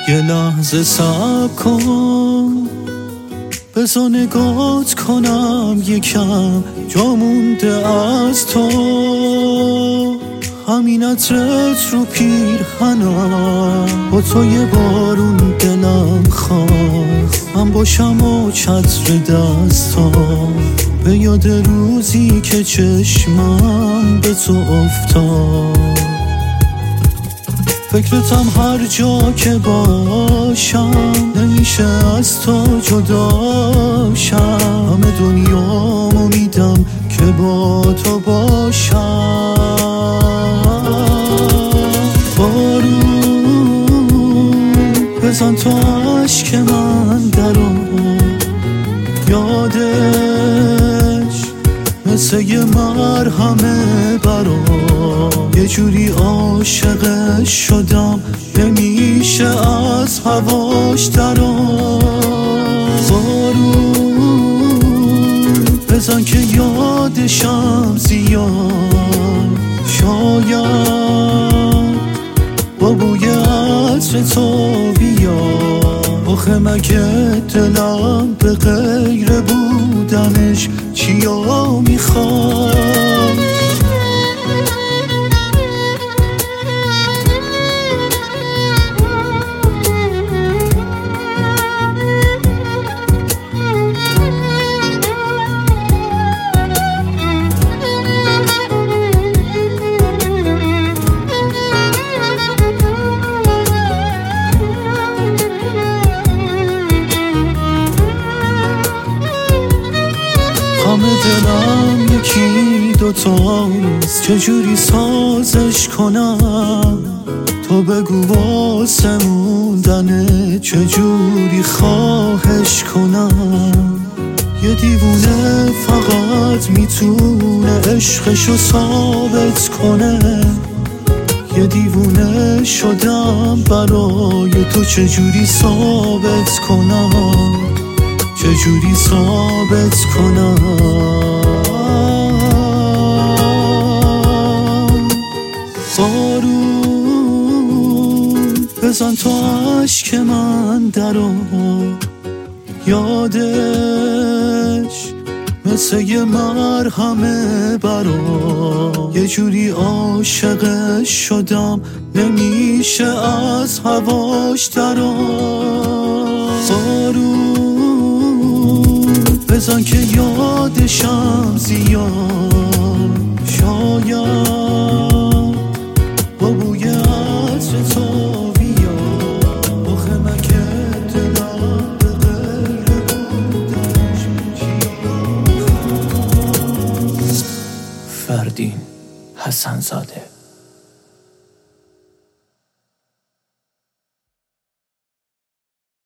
یه لحظه صبر کن، بذار نگات کنم یکم جا مونده از تو. همین عطرت رو پیرهنم، با تو یه بارون دلم خواست من باشم و چتر دستام، به یاد روزی که چشمم به تو افتاد. فکرتم هر جا که باشم، نمیشه از تو جداشم. همه دنیامو میدم که با تو باشم. بارون بزن تو عشق من درو، یادش مثل یه مرهمه برام. یه جوری عاشقش شدم نمیشه از هواش درام. بارون بزن که یادشم زیاد، شاید با بوی عطر تو بیاد. آخه مگه دلم به غیر بودنش چیا میخواد؟ همه دلم یکی دوتاست، چجوری سازش کنم؟ تو بگو واسه موندنه چجوری خواهش کنم؟ یه دیوونه فقط میتونه عشقشو ثابت کنه. یه دیوونه شدم برای تو، چجوری ثابت کنم؟ چجوری ثابت کنم؟ بارون بزن تو عشق من درو، یادش مثل یه مرهمه برام. یه جوری عاشقش شدم نمیشه از هواش درام. بارون بزن که یادشم زیاد، شاید با بوی عطر تو بیاد. آخه مگه دلم به غیر بودنش چیا میخواد؟ فردین حسن‌زاده.